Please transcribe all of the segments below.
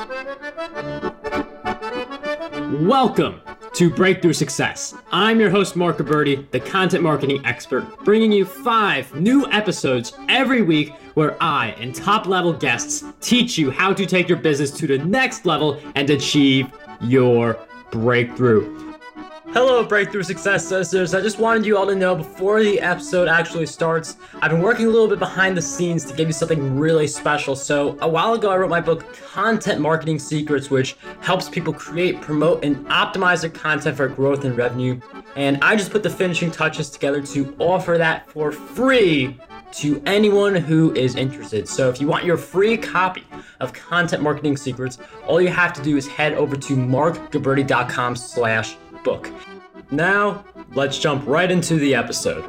Welcome to Breakthrough Success. I'm your host, Mark Gabberty, the content marketing expert, bringing you 5 new episodes every week where I and top-level guests teach you how to take your business to the next level and achieve your breakthrough. Hello, Breakthrough Success listeners. I just wanted you all to know before the episode actually starts, I've been working a little bit behind the scenes to give you something really special. So a while ago, I wrote my book, Content Marketing Secrets, which helps people create, promote, and optimize their content for growth and revenue. And I just put the finishing touches together to offer that for free to anyone who is interested. So if you want your free copy of Content Marketing Secrets, all you have to do is head over to markgabberty.com/book. Now, let's jump right into the episode.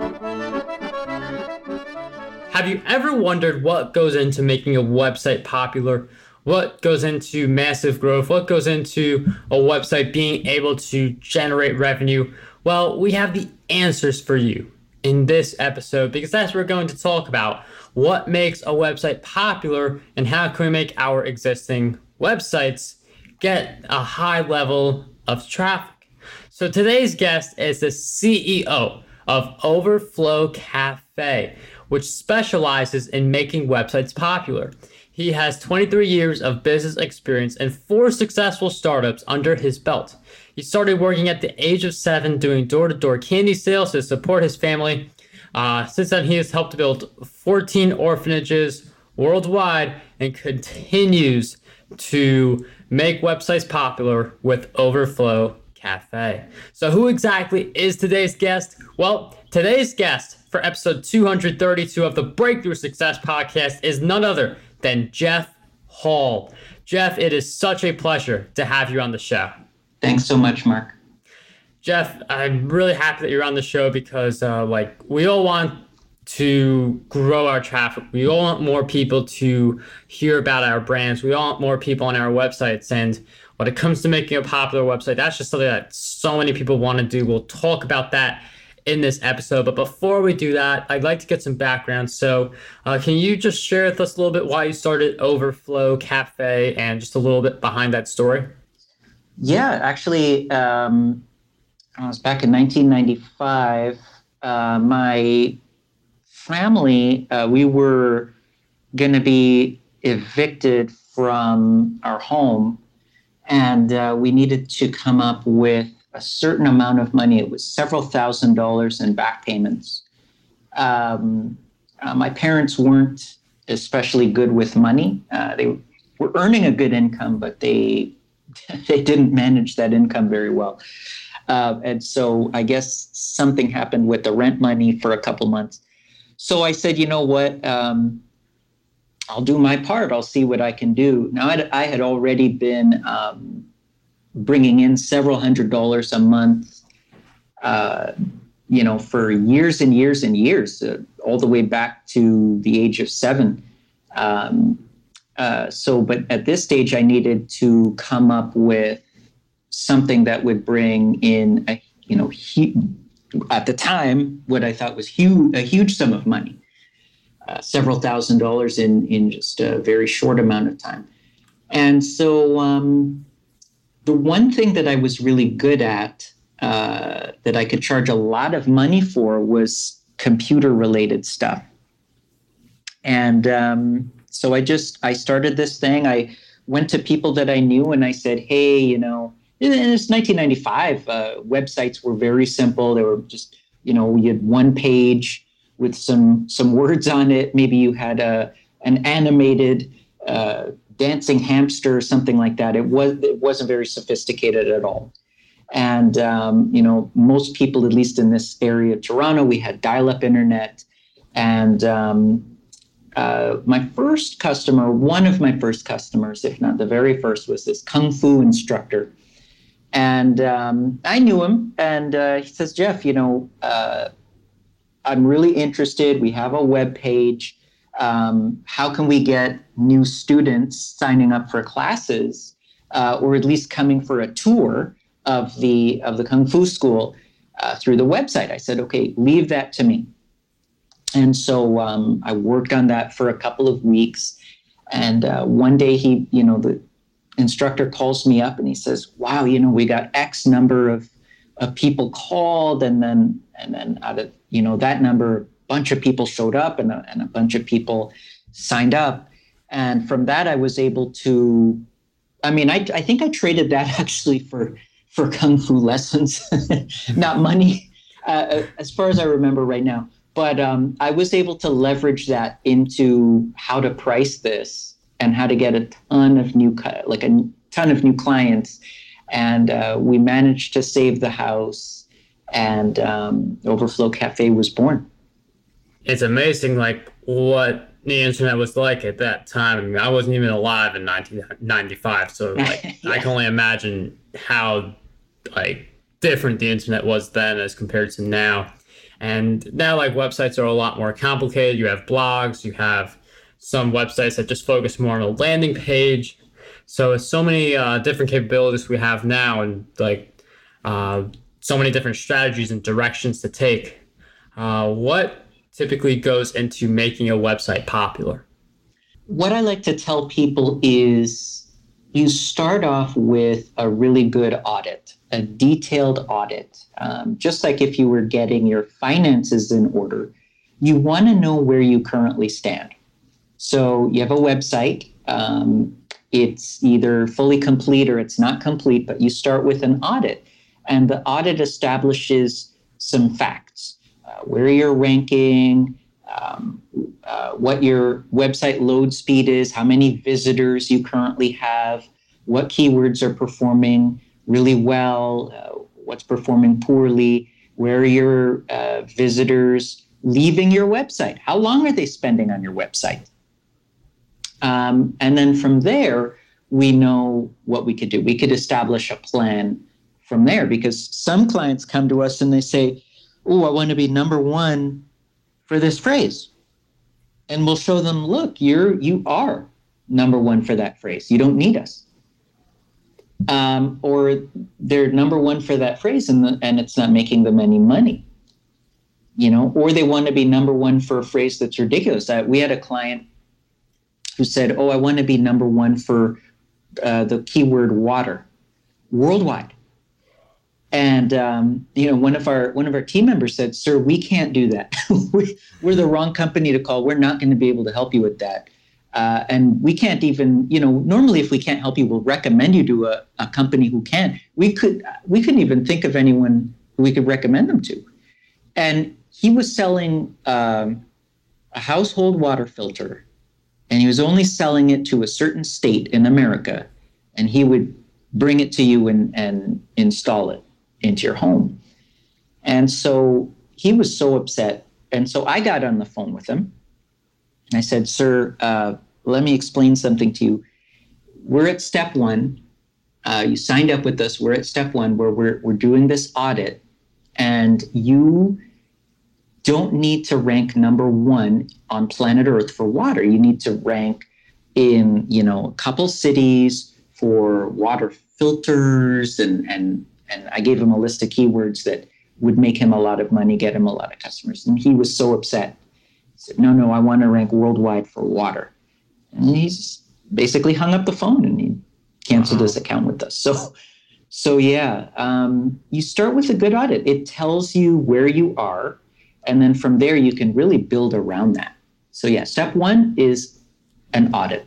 Have you ever wondered what goes into making a website popular? What goes into massive growth? What goes into a website being able to generate revenue? Well, we have the answers for you in this episode because that's what we're going to talk about. What makes a website popular and how can we make our existing websites get a high level of traffic? So today's guest is the CEO of Overflow Cafe, which specializes in making websites popular. He has 23 years of business experience and 4 successful startups under his belt. He started working at the age of 7 doing door-to-door candy sales to support his family. Since then, he has helped build 14 orphanages worldwide and continues to make websites popular with Overflow Cafe. So who exactly is today's guest? Well, today's guest for episode 232 of the Breakthrough Success podcast is none other than Jeff Hall. Jeff, it is such a pleasure to have you on the show. Thanks so much, Mark. Jeff, I'm really happy that you're on the show because we all want to grow our traffic. We all want more people to hear about our brands. We all want more people on our websites. And when it comes to making a popular website, that's just something that so many people want to do. We'll talk about that in this episode. But before we do that, I'd like to get some background. So can you just share with us a little bit why you started Overflow Cafe and just a little bit behind that story? Yeah, actually, I was back in 1995. My family, we were going to be evicted from our home, and we needed to come up with a certain amount of money. It was several $1,000s in back payments. My parents weren't especially good with money. They were earning a good income, but they didn't manage that income very well. And so I guess something happened with the rent money for a couple months. So I said, you know what, I'll do my part. I'll see what I can do. Now, I had already been bringing in several $100s a month, for years and years and years, all the way back to the age of 7. But at this stage, I needed to come up with something that would bring in at the time, what I thought was a huge sum of money, several $1,000s in just a very short amount of time. And so the one thing that I was really good at, that I could charge a lot of money for, was computer-related stuff. And so I started this thing. I went to people that I knew and I said, hey, it's 1995. Websites were very simple. They were just, you had one page with some words on it. Maybe you had an animated dancing hamster or something like that. It wasn't very sophisticated at all. And, most people, at least in this area of Toronto, we had dial-up internet. And my first customer, one of my first customers, if not the very first, was this Kung Fu instructor. And I knew him, and he says, Jeff, I'm really interested. We have a web page. How can we get new students signing up for classes, or at least coming for a tour of the Kung Fu school through the website? I said, okay, leave that to me. And so I worked on that for a couple of weeks. And one day instructor calls me up and he says, wow, we got X number of people called, and then out of that number, a bunch of people showed up, and a bunch of people signed up. And from that, I was able to, I think I traded that actually for Kung Fu lessons, not money, as far as I remember right now. But I was able to leverage that into how to price this and how to get a ton of new clients. And we managed to save the house, and Overflow Cafe was born. It's amazing, what the internet was like at that time. I wasn't even alive in 1995, so yeah. I can only imagine how different the internet was then as compared to now. And now websites are a lot more complicated. You have blogs, you have some websites that just focus more on a landing page. So it's so many different capabilities we have now, and so many different strategies and directions to take. What typically goes into making a website popular? What I like to tell people is you start off with a really good audit, a detailed audit. Just like if you were getting your finances in order, you want to know where you currently stand. So you have a website. It's either fully complete or it's not complete, but you start with an audit. And the audit establishes some facts. Where you're ranking, what your website load speed is, how many visitors you currently have, what keywords are performing really well, what's performing poorly, where are your visitors leaving your website, how long are they spending on your website? And then from there, we know what we could do. We could establish a plan from there, because some clients come to us and they say, oh, I want to be number one for this phrase. And we'll show them, look, you are number one for that phrase. You don't need us. Or they're number one for that phrase and it's not making them any money. Or they want to be number one for a phrase that's ridiculous. We had a client who said, oh, I want to be number one for the keyword water worldwide. And one of our team members said, "Sir, we can't do that. We're the wrong company to call. We're not going to be able to help you with that. And we can't even, normally if we can't help you, we'll recommend you to a company who can. We couldn't even think of anyone who we could recommend them to." And he was selling a household water filter, and he was only selling it to a certain state in America, and he would bring it to you and install it into your home. And so he was so upset. And so I got on the phone with him. And I said, "Sir, let me explain something to you. We're at step one. You signed up with us. We're at step one where we're doing this audit. And you don't need to rank number one on planet Earth for water. You need to rank in, a couple cities for water filters, and I gave him a list of keywords that would make him a lot of money, get him a lot of customers." And he was so upset. He said, no, I want to rank worldwide for water. And he's basically hung up the phone and he canceled his account with us. So yeah, you start with a good audit. It tells you where you are, and then from there you can really build around that. So yeah, step one is an audit.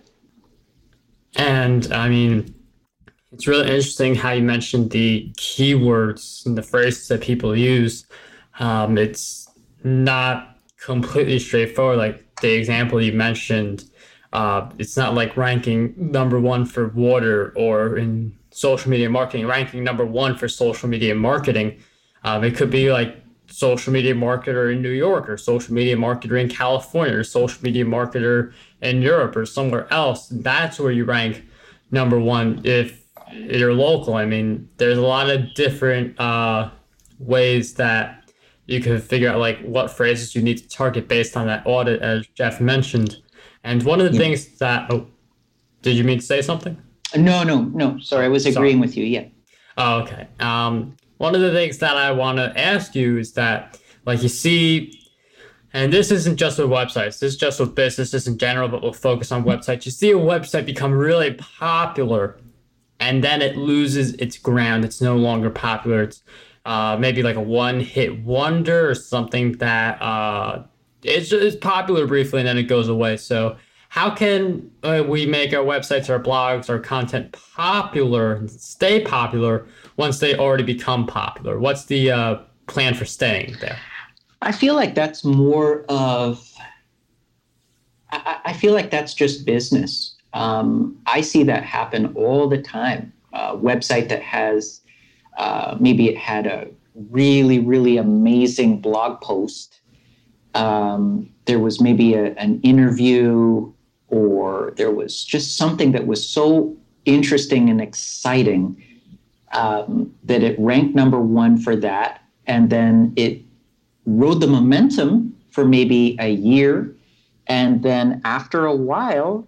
And it's really interesting how you mentioned the keywords and the phrases that people use. It's not completely straightforward. Like the example you mentioned, it's not like ranking number one for water, or in social media marketing, ranking number one for social media marketing. It could be like social media marketer in New York, or social media marketer in California, or social media marketer in Europe or somewhere else. That's where you rank number one if you're local. There's a lot of different ways that you can figure out what phrases you need to target based on that audit, as Jeff mentioned. And one of the things that, did you mean to say something? No. Sorry, I was agreeing with you. Yeah. Oh, okay. One of the things that I want to ask you is that, you see, and this isn't just with websites, this is just with businesses in general, but we'll focus on websites. You see a website become really popular, and then it loses its ground. It's no longer popular. It's maybe like a one-hit wonder or something that it's popular briefly and then it goes away. So how can we make our websites, our blogs, our content popular and stay popular once they already become popular? What's the plan for staying there? I feel like that's more of, I feel like that's just business. I see that happen all the time. A website that has, maybe it had a really, really amazing blog post. There was maybe an interview, or there was just something that was so interesting and exciting that it ranked number one for that. And then it rode the momentum for maybe a year. And then after a while,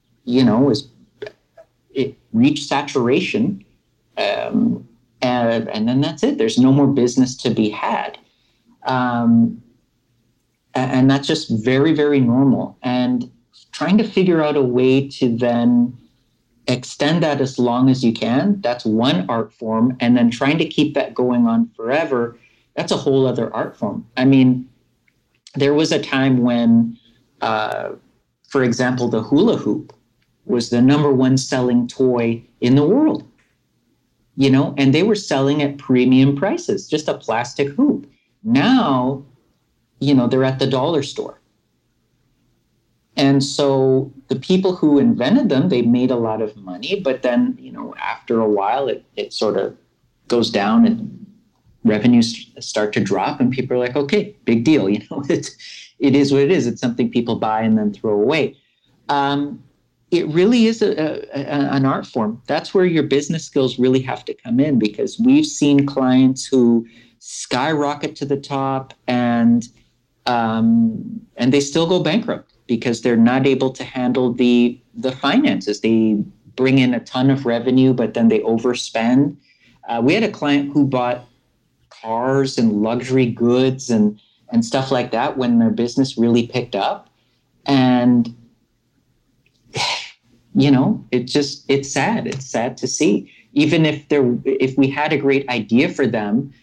it reached saturation. And then that's it. There's no more business to be had. And that's just very, very normal. And trying to figure out a way to then extend that as long as you can, that's one art form. And then trying to keep that going on forever, that's a whole other art form. I mean, there was a time when, for example, the hula hoop was the number one selling toy in the world, and they were selling at premium prices, just a plastic hoop. Now, they're at the dollar store. And so the people who invented them, they made a lot of money, but then, after a while, it sort of goes down and revenues start to drop and people are like, okay, big deal. It is what it is. It's something people buy and then throw away. It really is an art form. That's where your business skills really have to come in, because we've seen clients who skyrocket to the top and they still go bankrupt because they're not able to handle the finances. They bring in a ton of revenue, but then they overspend. We had a client who bought cars and luxury goods and stuff like that when their business really picked up. And, it's sad. It's sad to see. Even if we had a great idea for them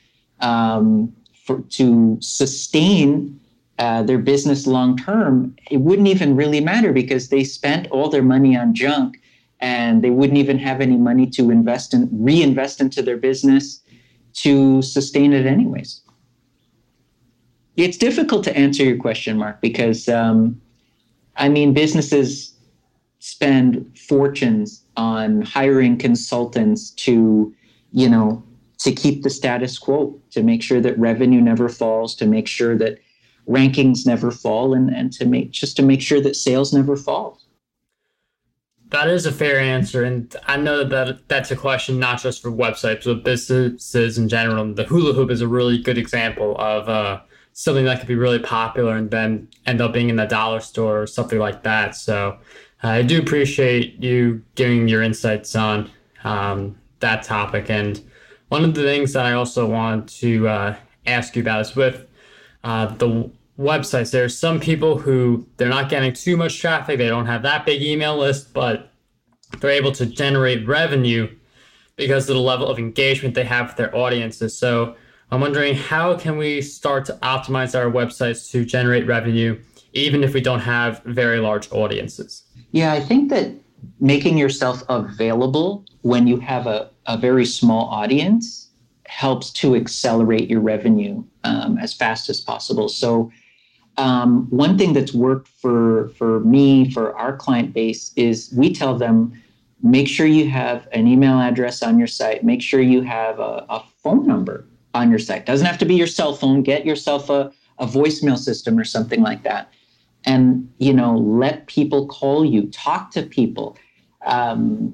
to sustain their business long term, it wouldn't even really matter because they spent all their money on junk and they wouldn't even have any money to reinvest into their business to sustain it anyways. It's difficult to answer your question, Mark, because businesses spend fortunes on hiring consultants to keep the status quo, to make sure that revenue never falls, to make sure that rankings never fall, and to make sure that sales never fall. That is a fair answer, and I know that's a question not just for websites, but businesses in general. The hula hoop is a really good example of something that could be really popular and then end up being in the dollar store or something like that. So I do appreciate you giving your insights on that topic. And one of the things that I also want to ask you about is with the websites. There's some people who they're not getting too much traffic. They don't have that big email list, but they're able to generate revenue because of the level of engagement they have with their audiences. So I'm wondering, how can we start to optimize our websites to generate revenue, even if we don't have very large audiences? Yeah, I think that making yourself available when you have a very small audience helps to accelerate your revenue as fast as possible. So one thing that's worked for me, for our client base, is we tell them, make sure you have an email address on your site. Make sure you have a phone number on your site. Doesn't have to be your cell phone. Get yourself a voicemail system or something like that. And, let people call you, talk to people. And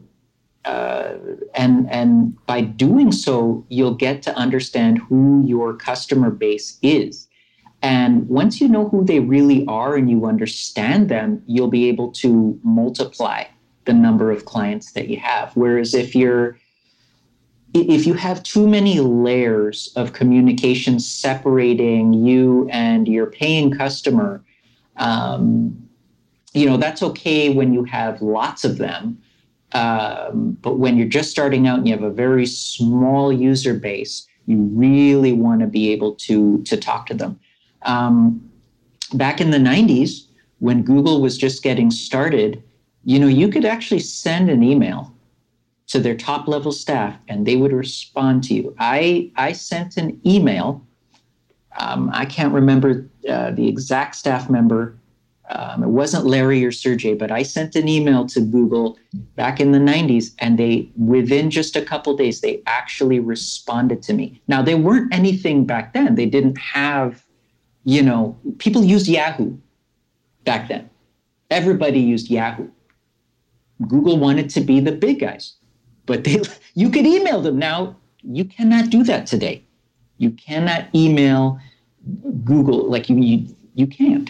by doing so, you'll get to understand who your customer base is. And once you know who they really are and you understand them, you'll be able to multiply the number of clients that you have. Whereas if you have too many layers of communication separating you and your paying customer, that's okay when you have lots of them. But when you're just starting out and you have a very small user base, you really want to be able to talk to them. Back in the 90s, when Google was just getting started, you could actually send an email to their top level staff and they would respond to you. I sent an email. I can't remember the exact staff member. It wasn't Larry or Sergey, but I sent an email to Google back in the 90s, and they, within just a couple of days, they actually responded to me. Now, they weren't anything back then. They didn't have, people used Yahoo back then. Everybody used Yahoo. Google wanted to be the big guys, but you could email them. Now, you cannot do that today. You cannot email Google like you can't.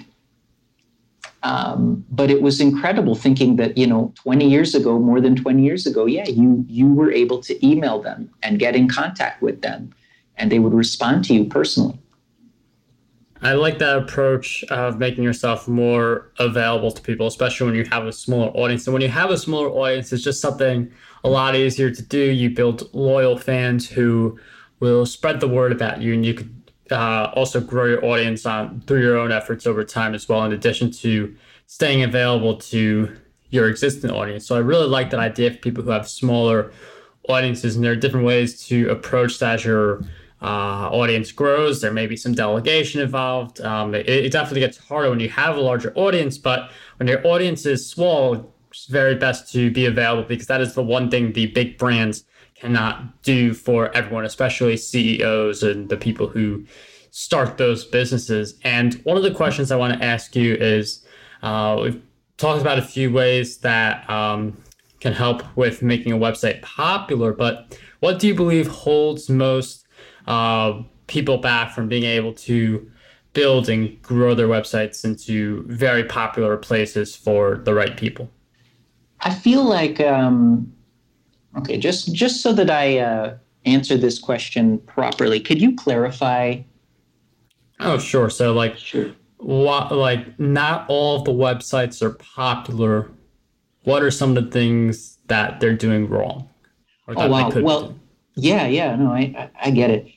But it was incredible thinking that, 20 years ago, more than 20 years ago, you were able to email them and get in contact with them, and they would respond to you personally. I like that approach of making yourself more available to people, especially when you have a smaller audience. And when you have a smaller audience, it's just something a lot easier to do. You build loyal fans who will spread the word about you, and you could also grow your audience through your own efforts over time as well, in addition to staying available to your existing audience. So I really like that idea for people who have smaller audiences, and there are different ways to approach that as your audience grows. There may be some delegation involved. It definitely gets harder when you have a larger audience, but when your audience is small, it's very best to be available, because that is the one thing the big brands cannot do for everyone, especially CEOs and the people who start those businesses. And one of the questions I want to ask you is, we've talked about a few ways that can help with making a website popular, but what do you believe holds most people back from being able to build and grow their websites into very popular places for the right people? I feel like, okay, just so that I answer this question properly, could you clarify? Oh, sure. So Sure. Not all of the websites are popular. What are some of the things that they're doing wrong? Or that wow. they could Well, do? yeah, no, I get it.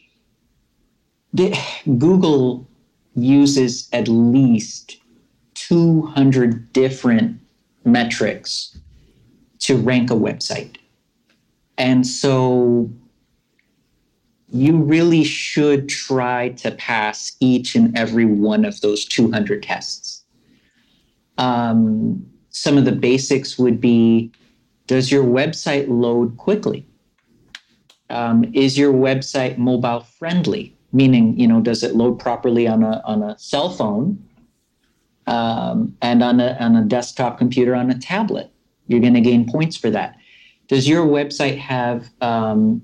Google uses at least 200 different metrics to rank a website. And so you really should try to pass each and every one of those 200 tests. Some of the basics would be, does your website load quickly? Is your website mobile friendly? Meaning, does it load properly on a cell phone and on a desktop computer, on a tablet? You're going to gain points for that. Does your website have an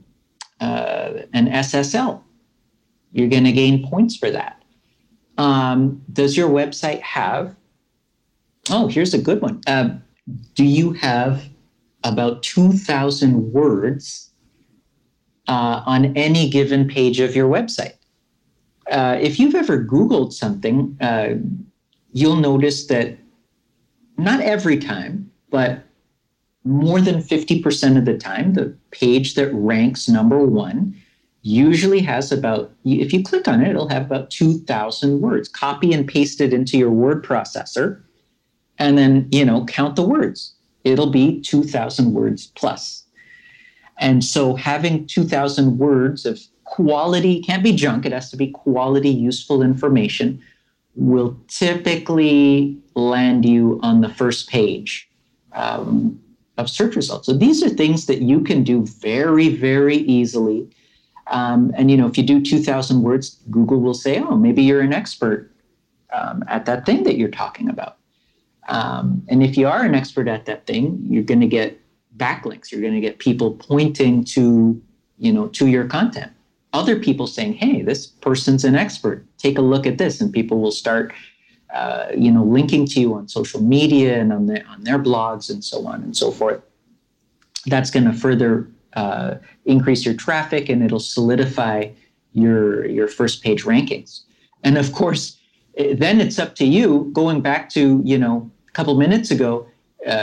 SSL? You're going to gain points for that. Does your website have, here's a good one. Do you have about 2,000 words on any given page of your website? If you've ever Googled something, you'll notice that not every time, but more than 50% of the time, the page that ranks number one usually has about, if you click on it, it'll have about 2,000 words. Copy and paste it into your word processor, and then, count the words. It'll be 2,000 words plus. And so having 2,000 words of quality, can't be junk, it has to be quality, useful information, will typically land you on the first page of search results. So these are things that you can do very, very easily. And, if you do 2,000 words, Google will say, maybe you're an expert at that thing that you're talking about. And if you are an expert at that thing, you're going to get backlinks. You're going to get people pointing to your content. Other people saying, hey, this person's an expert. Take a look at this. And people will start linking to you on social media and on their blogs and so on and so forth. That's going to further increase your traffic, and it'll solidify your first page rankings. And of course, then it's up to you, going back to, a couple minutes ago,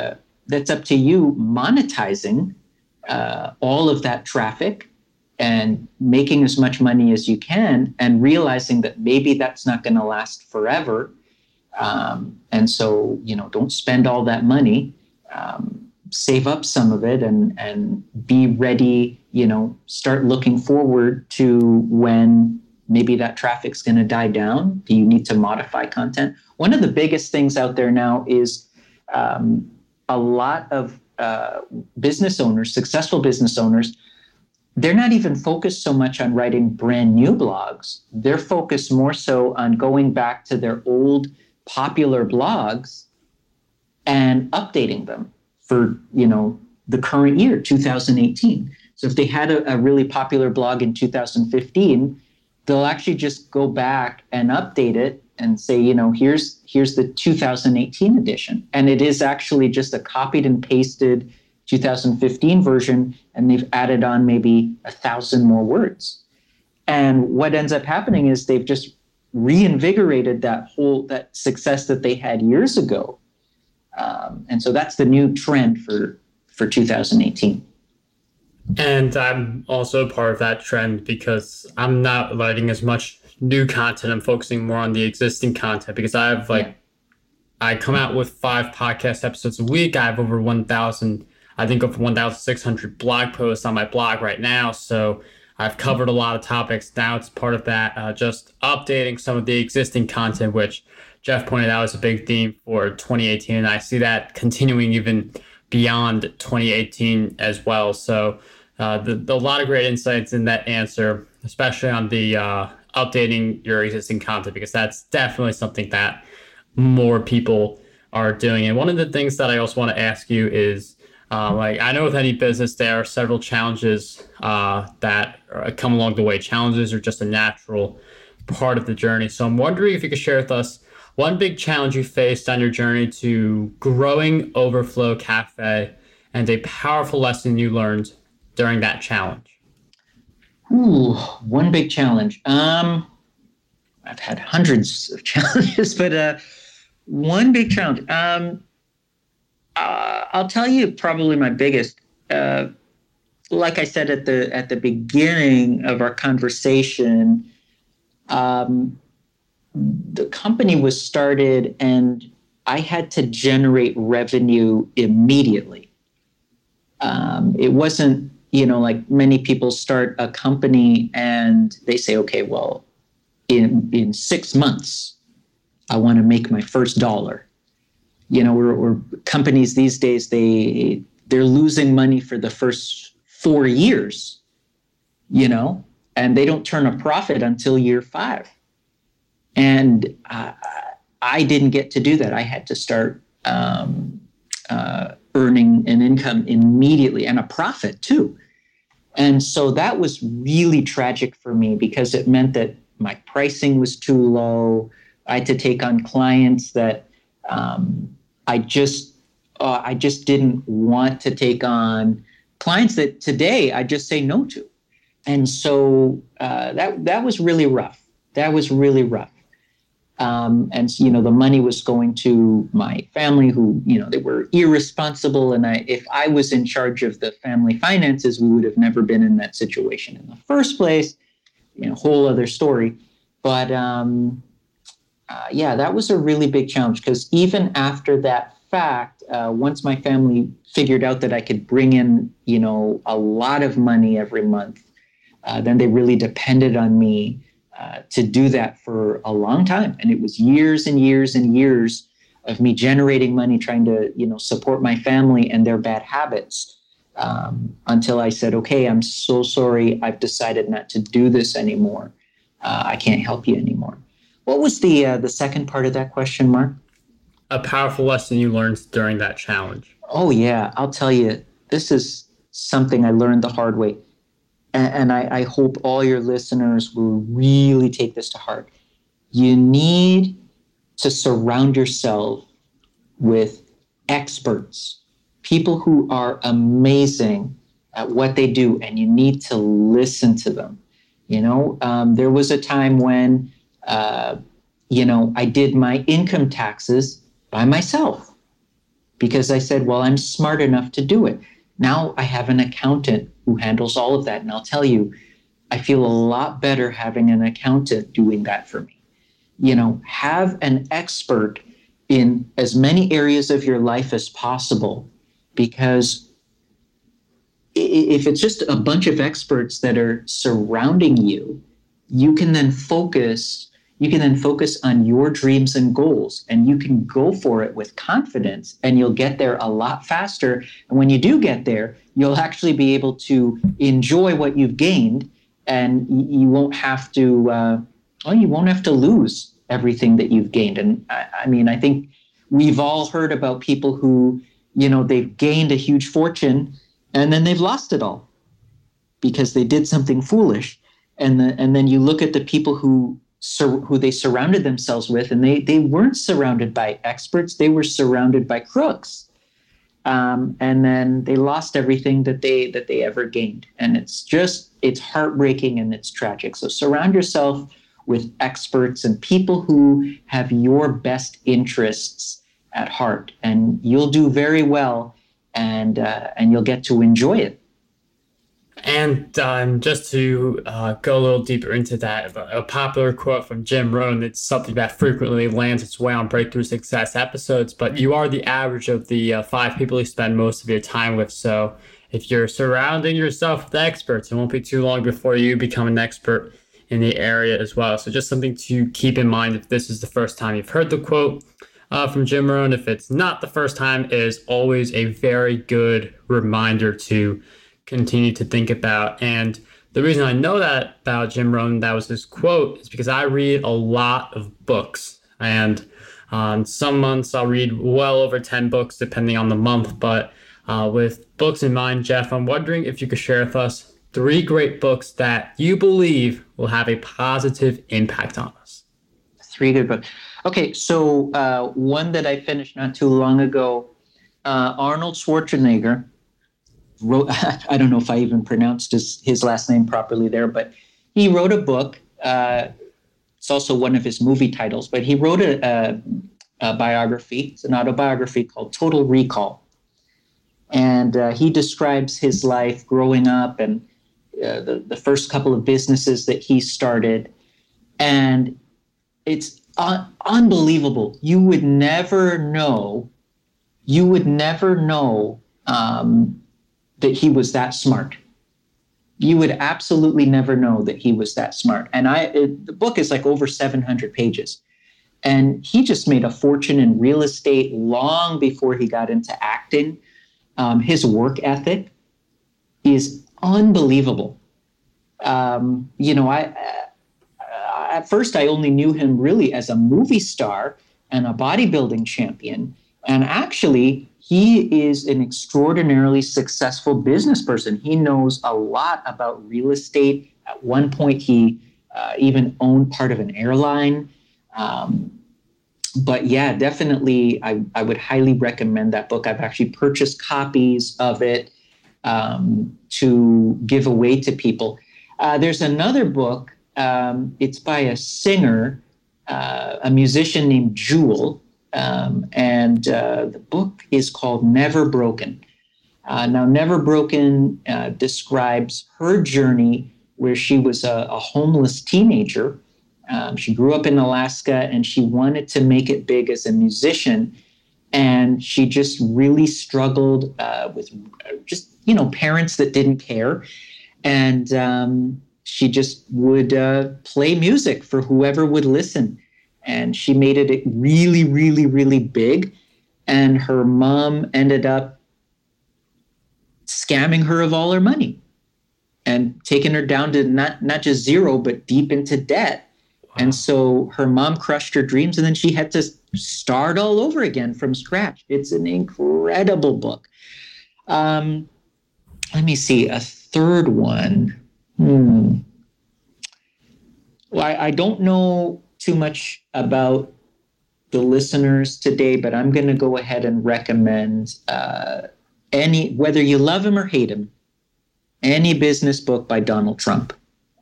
that's up to you monetizing all of that traffic and making as much money as you can, and realizing that maybe that's not going to last forever. And so, don't spend all that money. Save up some of it and be ready, start looking forward to when maybe that traffic's going to die down. Do you need to modify content? One of the biggest things out there now is a lot of business owners, successful business owners, they're not even focused so much on writing brand new blogs. They're focused more so on going back to their old popular blogs and updating them for, the current year, 2018. So if they had a really popular blog in 2015, they'll actually just go back and update it and say, here's the 2018 edition. And it is actually just a copied and pasted 2015 version, and they've added on maybe 1,000 more words. And what ends up happening is they've just reinvigorated that success that they had years ago. And so that's the new trend for 2018. And I'm also part of that trend because I'm not writing as much new content. I'm focusing more on the existing content because I have I come out with 5 podcast episodes a week. I have over 1,600 blog posts on my blog right now. So I've covered a lot of topics. Now it's part of that, just updating some of the existing content, which Jeff pointed out is a big theme for 2018. And I see that continuing even beyond 2018 as well. So a lot of great insights in that answer, especially on the updating your existing content, because that's definitely something that more people are doing. And one of the things that I also want to ask you is, I know with any business, there are several challenges that come along the way. Challenges are just a natural part of the journey. So I'm wondering if you could share with us one big challenge you faced on your journey to growing Overflow Cafe and a powerful lesson you learned during that challenge. Ooh, one big challenge. I've had hundreds of challenges, but one big challenge. I'll tell you probably my biggest. Like I said at the beginning of our conversation, the company was started and I had to generate revenue immediately. It wasn't, like many people start a company and they say, okay, well, in 6 months, I want to make my first dollar. We're companies these days, they're losing money for the first 4 years, and they don't turn a profit until year 5. And I didn't get to do that. I had to start earning an income immediately and a profit too. And so that was really tragic for me because it meant that my pricing was too low. I had to take on clients that I just didn't want to take on, clients that today I just say no to. And so that was really rough. That was really rough. And the money was going to my family who, they were irresponsible. And if I was in charge of the family finances, we would have never been in that situation in the first place. Whole other story. But that was a really big challenge because even after that fact, once my family figured out that I could bring in, a lot of money every month, then they really depended on me to do that for a long time. And it was years and years and years of me generating money, trying to, support my family and their bad habits until I said, okay, I'm so sorry. I've decided not to do this anymore. I can't help you anymore. What was the second part of that question, Mark? A powerful lesson you learned during that challenge. Oh, yeah. I'll tell you, this is something I learned the hard way. And I hope all your listeners will really take this to heart. You need to surround yourself with experts, people who are amazing at what they do, and you need to listen to them. There was a time when, I did my income taxes by myself because I said, well, I'm smart enough to do it. Now I have an accountant who handles all of that. And I'll tell you, I feel a lot better having an accountant doing that for me. Have an expert in as many areas of your life as possible, because if it's just a bunch of experts that are surrounding you, you can then focus on your dreams and goals, and you can go for it with confidence, and you'll get there a lot faster. And when you do get there, you'll actually be able to enjoy what you've gained, and you won't have to lose everything that you've gained. And I think we've all heard about people who, they've gained a huge fortune and then they've lost it all because they did something foolish. And then you look at the people who they surrounded themselves with, and they weren't surrounded by experts. They were surrounded by crooks. And then they lost everything that they ever gained. And it's heartbreaking and it's tragic. So surround yourself with experts and people who have your best interests at heart, and you'll do very well, and you'll get to enjoy it. And just to go a little deeper into that, a popular quote from Jim Rohn, it's something that frequently lands its way on Breakthrough Success episodes, but you are the average of the 5 people you spend most of your time with. So if you're surrounding yourself with experts, it won't be too long before you become an expert in the area as well. So just something to keep in mind if this is the first time you've heard the quote from Jim Rohn. If it's not the first time, it is always a very good reminder to continue to think about. And the reason I know that about Jim Rohn, that was his quote, is because I read a lot of books. And some months I'll read well over 10 books, depending on the month. But with books in mind, Jeff, I'm wondering if you could share with us 3 great books that you believe will have a positive impact on us. 3 good books. Okay, so one that I finished not too long ago, Arnold Schwarzenegger wrote, I don't know if I even pronounced his last name properly there, but he wrote a book. It's also one of his movie titles, but he wrote a biography. It's an autobiography called Total Recall. And he describes his life growing up and the first couple of businesses that he started. And it's unbelievable. You would never know that he was that smart. You would absolutely never know that he was that smart. And the book is like over 700 pages. And he just made a fortune in real estate long before he got into acting. His work ethic is unbelievable. At first I only knew him really as a movie star and a bodybuilding champion. And actually, he is an extraordinarily successful business person. He knows a lot about real estate. At one point, he even owned part of an airline. But yeah, definitely, I would highly recommend that book. I've actually purchased copies of it to give away to people. There's another book. It's by a singer, a musician named Jewel. And the book is called Never Broken. Now, Never Broken describes her journey where she was a homeless teenager. She grew up in Alaska and she wanted to make it big as a musician. And she just really struggled with parents that didn't care. And she just would play music for whoever would listen. And she made it really, really, really big. And her mom ended up scamming her of all her money and taking her down to not just zero, but deep into debt. Wow. And so her mom crushed her dreams, and then she had to start all over again from scratch. It's an incredible book. Let me see, a third one. Well, I don't know too much about the listeners today, but I'm going to go ahead and recommend whether you love him or hate him, any business book by Donald Trump.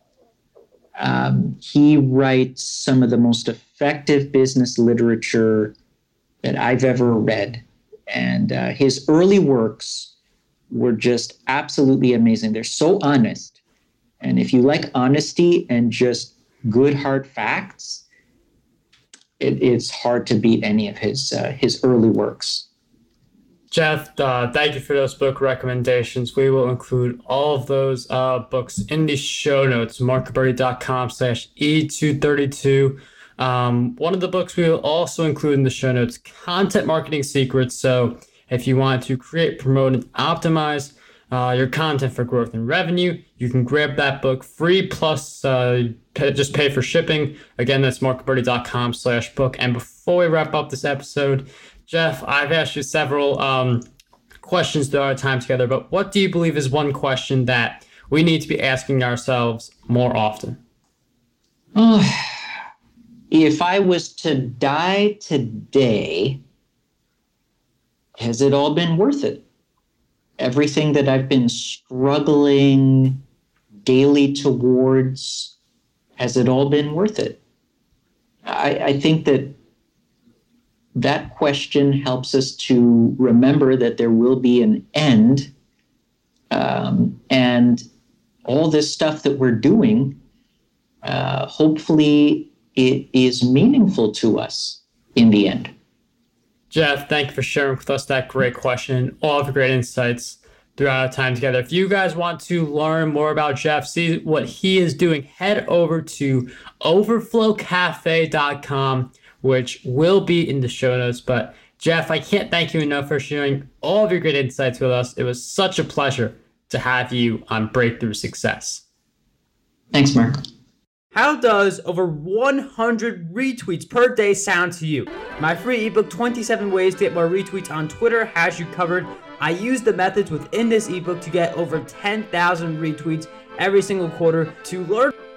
He writes some of the most effective business literature that I've ever read. And his early works were just absolutely amazing. They're so honest. And if you like honesty and just good hard facts, it's hard to beat any of his early works. Jeff, thank you for those book recommendations. We will include all of those books in the show notes, marketbirdie.com/E232. One of the books we will also include in the show notes, Content Marketing Secrets. So if you want to create, promote, and optimize your content for growth and revenue, you can grab that book free, plus just pay for shipping. Again, that's marketbirdie.com/book. And before we wrap up this episode, Jeff, I've asked you several questions throughout our time together, but what do you believe is one question that we need to be asking ourselves more often? If I was to die today, has it all been worth it? Everything that I've been struggling daily towards, has it all been worth it? I think that question helps us to remember that there will be an end, and all this stuff that we're doing, hopefully it is meaningful to us in the end. Jeff, thank you for sharing with us that great question, all of the great insights throughout our time together. If you guys want to learn more about Jeff, see what he is doing, head over to overflowcafe.com, which will be in the show notes. But Jeff, I can't thank you enough for sharing all of your great insights with us. It was such a pleasure to have you on Breakthrough Success. Thanks, Mark. How does over 100 retweets per day sound to you? My free ebook, 27 Ways to Get More Retweets on Twitter, has you covered. I use the methods within this ebook to get over 10,000 retweets every single quarter. To learn